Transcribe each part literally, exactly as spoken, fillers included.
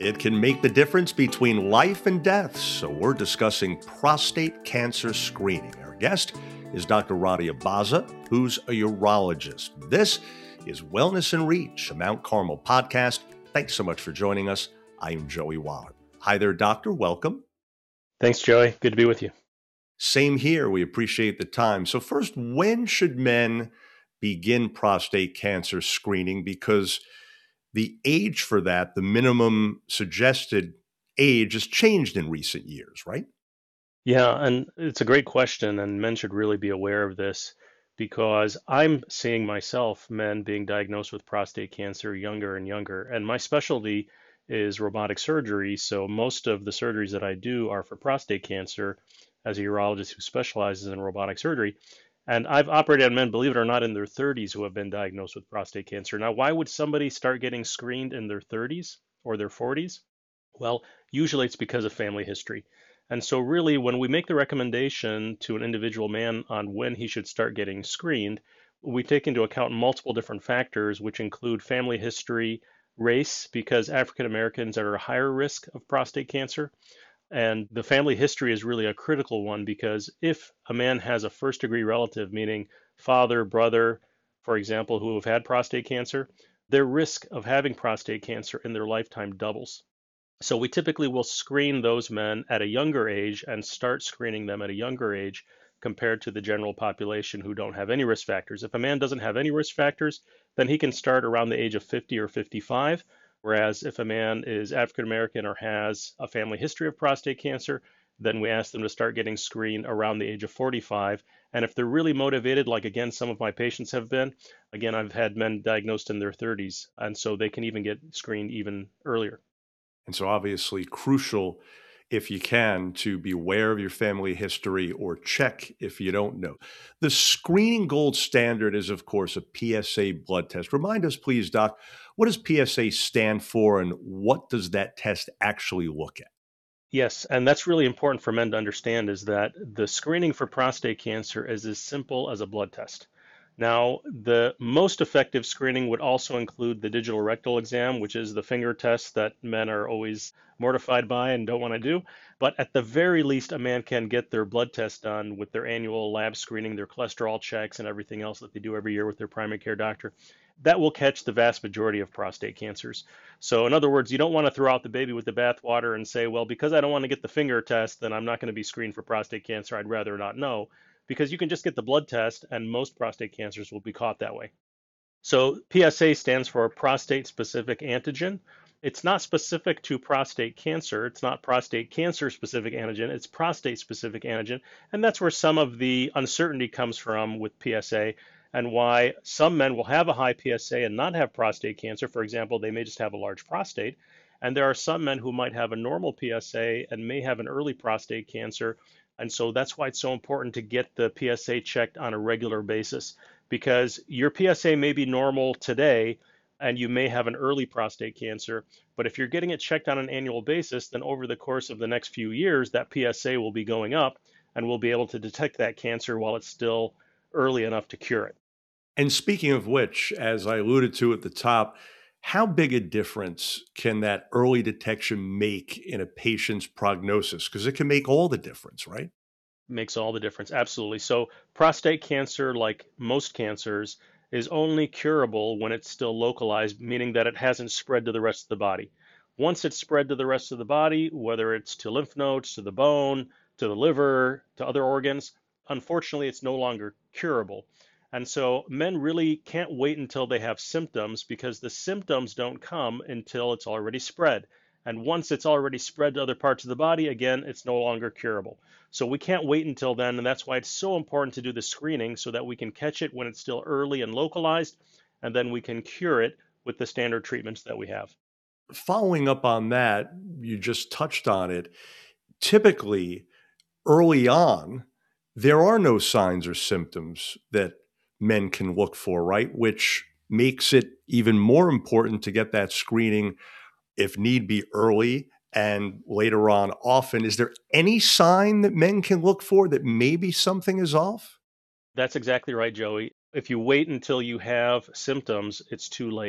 It can make the difference between life and death. So we're discussing prostate cancer screening. Our guest is Doctor Radia Baza, who's a urologist. This is Wellness in Reach, a Mount Carmel podcast. Thanks so much for joining us. I am Joey Waller. Hi there, doctor. Welcome. Thanks, Joey. Good to be with you. Same here. We appreciate the time. So first, when should men begin prostate cancer screening? Because the age for that, the minimum suggested age, has changed in recent years, right? Yeah, and it's a great question, and men should really be aware of this because I'm seeing myself, men being diagnosed with prostate cancer younger and younger. And my specialty is robotic surgery. So most of the surgeries that I do are for prostate cancer as a urologist who specializes in robotic surgery. And I've operated on men, believe it or not, in their thirties who have been diagnosed with prostate cancer. Now, why would somebody start getting screened in their thirties or their forties? Well, usually it's because of family history. And so really, when we make the recommendation to an individual man on when he should start getting screened, we take into account multiple different factors, which include family history, race, because African Americans are at a higher risk of prostate cancer. And the family history is really a critical one because if a man has a first degree relative, meaning father, brother, for example, who have had prostate cancer, their risk of having prostate cancer in their lifetime doubles. So we typically will screen those men at a younger age and start screening them at a younger age compared to the general population who don't have any risk factors. If a man doesn't have any risk factors, then he can start around the age of fifty or fifty-five. Whereas if a man is African American or has a family history of prostate cancer, then we ask them to start getting screened around the age of forty-five. And if they're really motivated, like again, some of my patients have been, again, I've had men diagnosed in their thirties, and so they can even get screened even earlier. And so obviously crucial, if you can, to be aware of your family history or check if you don't know. The screening gold standard is, of course, a P S A blood test. Remind us, please, Doc, what does P S A stand for and what does that test actually look at? Yes, and that's really important for men to understand is that the screening for prostate cancer is as simple as a blood test. Now, the most effective screening would also include the digital rectal exam, which is the finger test that men are always mortified by and don't want to do. But at the very least, a man can get their blood test done with their annual lab screening, their cholesterol checks, and everything else that they do every year with their primary care doctor. That will catch the vast majority of prostate cancers. So in other words, you don't want to throw out the baby with the bathwater and say, well, because I don't want to get the finger test, then I'm not going to be screened for prostate cancer. I'd rather not know. Because you can just get the blood test and most prostate cancers will be caught that way. So P S A stands for prostate specific antigen. It's not specific to prostate cancer. It's not prostate cancer specific antigen. It's prostate specific antigen. And that's where some of the uncertainty comes from with P S A and why some men will have a high P S A and not have prostate cancer. For example, they may just have a large prostate. And there are some men who might have a normal P S A and may have an early prostate cancer. And so that's why it's so important to get the P S A checked on a regular basis because your P S A may be normal today and you may have an early prostate cancer. But if you're getting it checked on an annual basis, then over the course of the next few years, that P S A will be going up and we'll be able to detect that cancer while it's still early enough to cure it. And speaking of which, as I alluded to at the top, how big a difference can that early detection make in a patient's prognosis? Because it can make all the difference, right? Makes all the difference. Absolutely. So prostate cancer, like most cancers, is only curable when it's still localized, meaning that it hasn't spread to the rest of the body. Once it's spread to the rest of the body, whether it's to lymph nodes, to the bone, to the liver, to other organs, unfortunately, it's no longer curable. And so men really can't wait until they have symptoms because the symptoms don't come until it's already spread. And once it's already spread to other parts of the body, again, it's no longer curable. So we can't wait until then. And that's why it's so important to do the screening so that we can catch it when it's still early and localized. And then we can cure it with the standard treatments that we have. Following up on that, you just touched on it. Typically, early on, there are no signs or symptoms that men can look for, right? Which makes it even more important to get that screening, if need be, early and later on often. Is there any sign that men can look for that maybe something is off? That's exactly right, Joey. If you wait until you have symptoms, it's too late.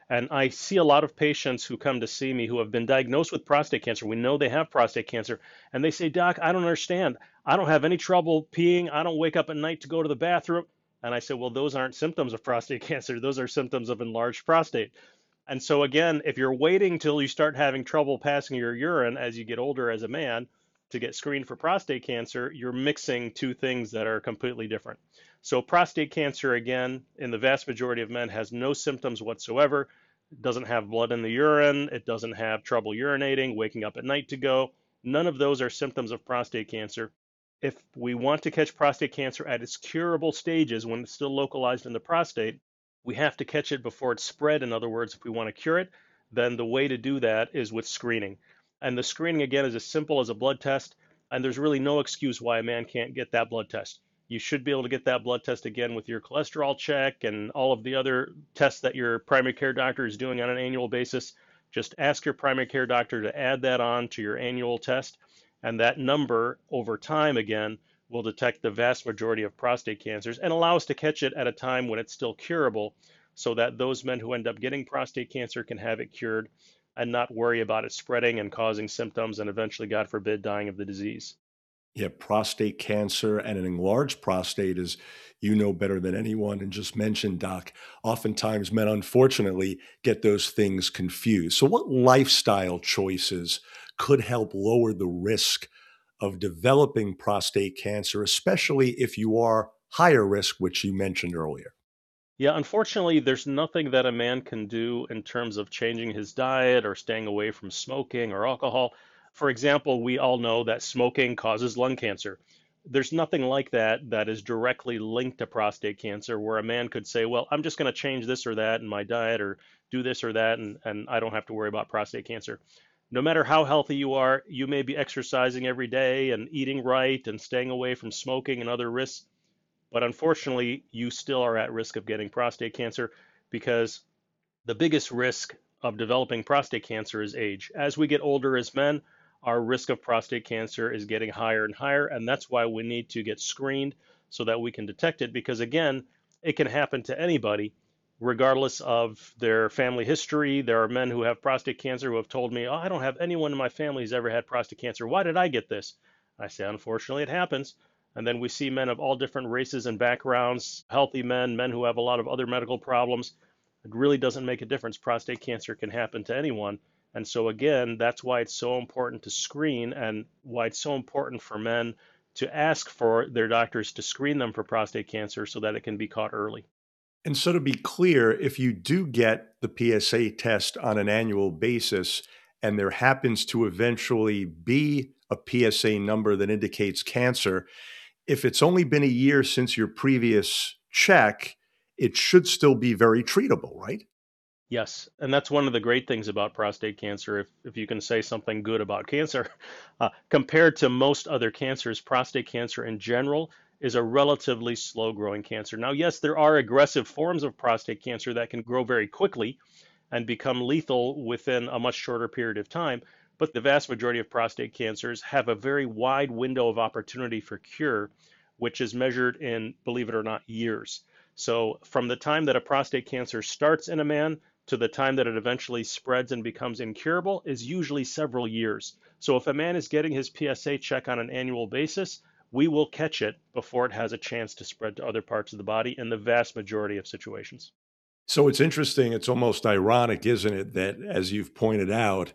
And I see a lot of patients who come to see me who have been diagnosed with prostate cancer. We know they have prostate cancer, and they say, Doc, I don't understand. I don't have any trouble peeing. I don't wake up at night to go to the bathroom. And I say, well, those aren't symptoms of prostate cancer. Those are symptoms of enlarged prostate. And so, again, if you're waiting till you start having trouble passing your urine as you get older as a man to get screened for prostate cancer, you're mixing two things that are completely different. So, prostate cancer, again, in the vast majority of men, has no symptoms whatsoever. It doesn't have blood in the urine. It doesn't have trouble urinating, waking up at night to go. None of those are symptoms of prostate cancer. If we want to catch prostate cancer at its curable stages, when it's still localized in the prostate, we have to catch it before it's spread. In other words, if we want to cure it, then the way to do that is with screening. And the screening, again, is as simple as a blood test. And there's really no excuse why a man can't get that blood test. You should be able to get that blood test again with your cholesterol check and all of the other tests that your primary care doctor is doing on an annual basis. Just ask your primary care doctor to add that on to your annual test. And that number over time, again, will detect the vast majority of prostate cancers and allow us to catch it at a time when it's still curable, so that those men who end up getting prostate cancer can have it cured and not worry about it spreading and causing symptoms and eventually, God forbid, dying of the disease. Yeah, prostate cancer and an enlarged prostate, is, you know better than anyone, and just mentioned, Doc, oftentimes men unfortunately get those things confused. So, what lifestyle choices could help lower the risk of developing prostate cancer, especially if you are higher risk, which you mentioned earlier? Yeah, unfortunately, there's nothing that a man can do in terms of changing his diet or staying away from smoking or alcohol. For example, we all know that smoking causes lung cancer. There's nothing like that that is directly linked to prostate cancer where a man could say, well, I'm just going to change this or that in my diet or do this or that, and, and I don't have to worry about prostate cancer. No matter how healthy you are, you may be exercising every day and eating right and staying away from smoking and other risks. But unfortunately, you still are at risk of getting prostate cancer because the biggest risk of developing prostate cancer is age. As we get older as men, our risk of prostate cancer is getting higher and higher. And that's why we need to get screened so that we can detect it. Because again, it can happen to anybody, regardless of their family history. There are men who have prostate cancer who have told me, oh, I don't have anyone in my family who's ever had prostate cancer. Why did I get this? I say, unfortunately, it happens. And then we see men of all different races and backgrounds, healthy men, men who have a lot of other medical problems. It really doesn't make a difference. Prostate cancer can happen to anyone. And so, again, that's why it's so important to screen and why it's so important for men to ask for their doctors to screen them for prostate cancer so that it can be caught early. And so, to be clear, if you do get the P S A test on an annual basis and there happens to eventually be a P S A number that indicates cancer, if it's only been a year since your previous check, it should still be very treatable, right? Yes, and that's one of the great things about prostate cancer. If, if you can say something good about cancer, uh, compared to most other cancers, prostate cancer in general is a relatively slow growing cancer. Now, yes, there are aggressive forms of prostate cancer that can grow very quickly and become lethal within a much shorter period of time. But the vast majority of prostate cancers have a very wide window of opportunity for cure, which is measured in, believe it or not, years. So from the time that a prostate cancer starts in a man to the time that it eventually spreads and becomes incurable is usually several years. So if a man is getting his P S A check on an annual basis, we will catch it before it has a chance to spread to other parts of the body in the vast majority of situations. So it's interesting. It's almost ironic, isn't it, that as you've pointed out,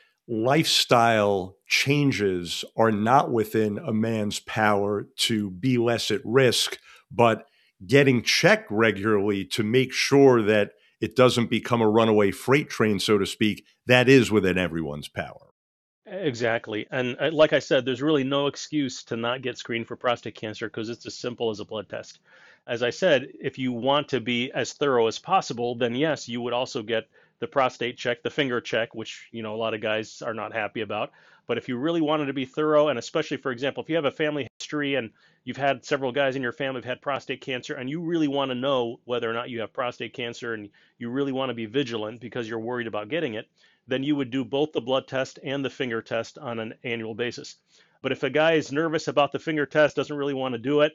lifestyle changes are not within a man's power to be less at risk, but getting checked regularly to make sure that it doesn't become a runaway freight train, so to speak, that is within everyone's power. Exactly. And uh, like I said, there's really no excuse to not get screened for prostate cancer because it's as simple as a blood test. As I said, if you want to be as thorough as possible, then yes, you would also get the prostate check, the finger check, which, you know, a lot of guys are not happy about. But if you really wanted to be thorough, and especially, for example, if you have a family history and you've had several guys in your family who've had prostate cancer, and you really want to know whether or not you have prostate cancer and you really want to be vigilant because you're worried about getting it, then you would do both the blood test and the finger test on an annual basis. But if a guy is nervous about the finger test, doesn't really want to do it,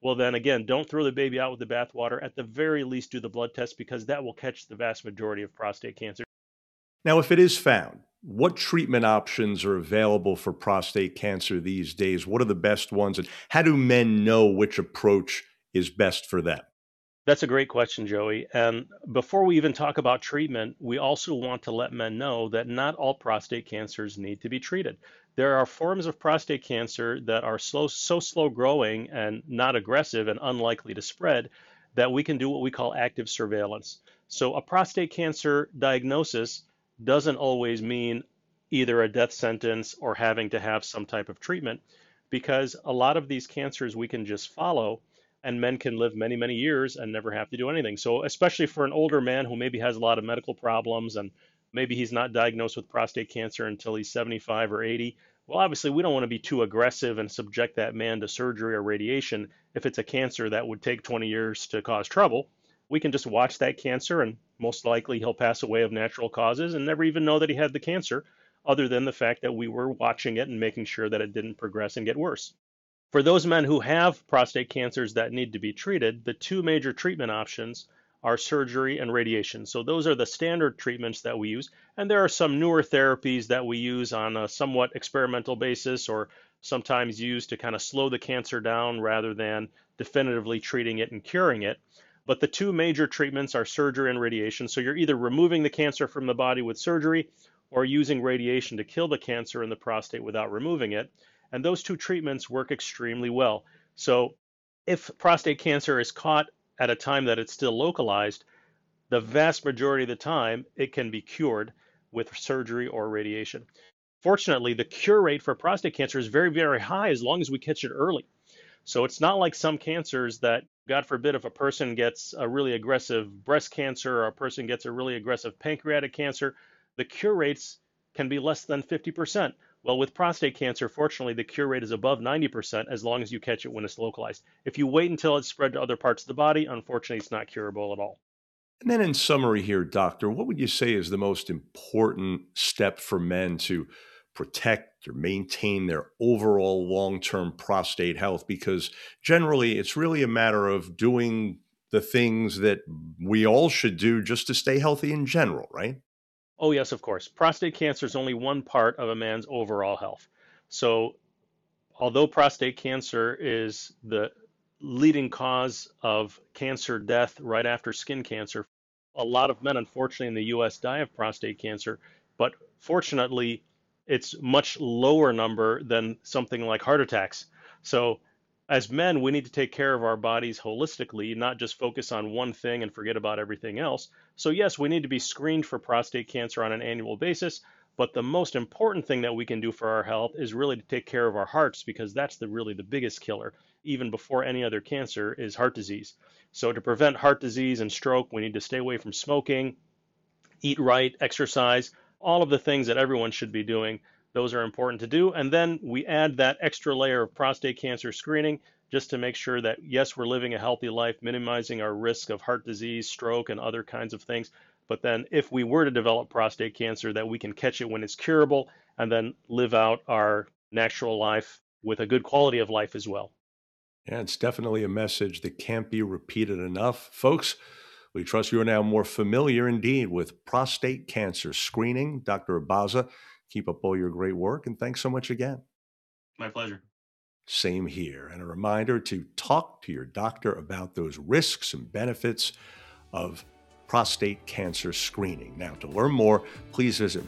well, then again, don't throw the baby out with the bathwater. At the very least, do the blood test because that will catch the vast majority of prostate cancer. Now, if it is found, what treatment options are available for prostate cancer these days? What are the best ones? And how do men know which approach is best for them? That's a great question, Joey. And before we even talk about treatment, we also want to let men know that not all prostate cancers need to be treated. There are forms of prostate cancer that are slow, so slow growing and not aggressive and unlikely to spread that we can do what we call active surveillance. So a prostate cancer diagnosis doesn't always mean either a death sentence or having to have some type of treatment, because a lot of these cancers we can just follow and men can live many, many years and never have to do anything. So especially for an older man who maybe has a lot of medical problems and maybe he's not diagnosed with prostate cancer until he's seventy-five or eighty, well, obviously we don't want to be too aggressive and subject that man to surgery or radiation if it's a cancer that would take twenty years to cause trouble. We can just watch that cancer and most likely he'll pass away of natural causes and never even know that he had the cancer, other than the fact that we were watching it and making sure that it didn't progress and get worse. For those men who have prostate cancers that need to be treated, the two major treatment options are surgery and radiation. So those are the standard treatments that we use. And there are some newer therapies that we use on a somewhat experimental basis or sometimes used to kind of slow the cancer down rather than definitively treating it and curing it. But the two major treatments are surgery and radiation. So you're either removing the cancer from the body with surgery or using radiation to kill the cancer in the prostate without removing it. And those two treatments work extremely well. So if prostate cancer is caught at a time that it's still localized, the vast majority of the time it can be cured with surgery or radiation. Fortunately, the cure rate for prostate cancer is very, very high as long as we catch it early. So it's not like some cancers that, God forbid, if a person gets a really aggressive breast cancer or a person gets a really aggressive pancreatic cancer, the cure rates can be less than fifty percent. Well, with prostate cancer, fortunately, the cure rate is above ninety percent as long as you catch it when it's localized. If you wait until it's spread to other parts of the body, unfortunately, it's not curable at all. And then in summary here, doctor, what would you say is the most important step for men to protect or maintain their overall long-term prostate health? Because generally, it's really a matter of doing the things that we all should do just to stay healthy in general, right? Oh, yes, of course. Prostate cancer is only one part of a man's overall health. So although prostate cancer is the leading cause of cancer death right after skin cancer, a lot of men, unfortunately, in the U S die of prostate cancer. But fortunately, it's much lower number than something like heart attacks. So as men, we need to take care of our bodies holistically, not just focus on one thing and forget about everything else. So yes, we need to be screened for prostate cancer on an annual basis, but the most important thing that we can do for our health is really to take care of our hearts, because that's the really the biggest killer, even before any other cancer, is heart disease. So to prevent heart disease and stroke, we need to stay away from smoking, eat right, exercise, all of the things that everyone should be doing. Those are important to do. And then we add that extra layer of prostate cancer screening just to make sure that, yes, we're living a healthy life, minimizing our risk of heart disease, stroke, and other kinds of things. But then if we were to develop prostate cancer, that we can catch it when it's curable and then live out our natural life with a good quality of life as well. Yeah, it's definitely a message that can't be repeated enough. Folks, we trust you are now more familiar indeed with prostate cancer screening. Doctor Abaza, keep up all your great work, and thanks so much again. My pleasure. Same here. And a reminder to talk to your doctor about those risks and benefits of prostate cancer screening. Now, to learn more, please visit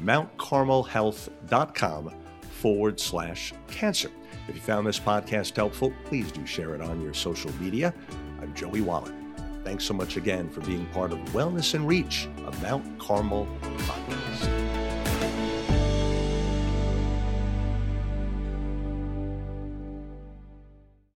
mountcarmelhealth.com forward slash cancer. If you found this podcast helpful, please do share it on your social media. I'm Joey Wallach. Thanks so much again for being part of Wellness in Reach, a Mount Carmel podcast.